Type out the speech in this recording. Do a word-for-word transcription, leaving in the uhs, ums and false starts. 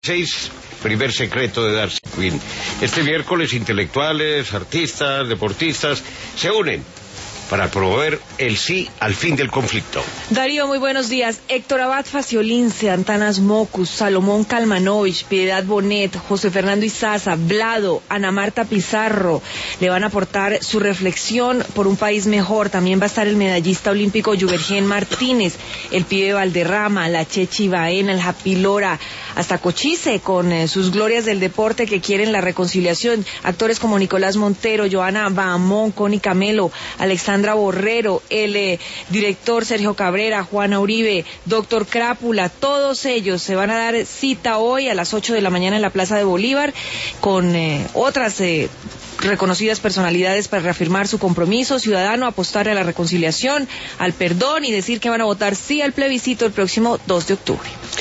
Seis, primer secreto de Darcy Quinn. Este miércoles intelectuales, artistas, deportistas se unen para promover el sí al fin del conflicto. Darío, muy buenos días. Héctor Abad Faciolince, Antanas Mocus, Salomón Kalmanovich, Piedad Bonet, José Fernando Izaza, Vlado, Ana Marta Pizarro le van a aportar su reflexión por un país mejor. También va a estar el medallista olímpico Yubergen Martínez, el pibe Valderrama, la Chechi Baena, el Happy Lora, hasta Cochise con eh, sus glorias del deporte que quieren la reconciliación. Actores como Nicolás Montero, Joana Bahamón, Connie Camelo, Alexandra Borrero, el eh, director Sergio Cabrera, Juana Uribe, doctor Crápula, todos ellos se van a dar cita hoy a las ocho de la mañana en la Plaza de Bolívar con eh, otras eh, reconocidas personalidades para reafirmar su compromiso ciudadano, apostar a la reconciliación, al perdón y decir que van a votar sí al plebiscito el próximo dos de octubre.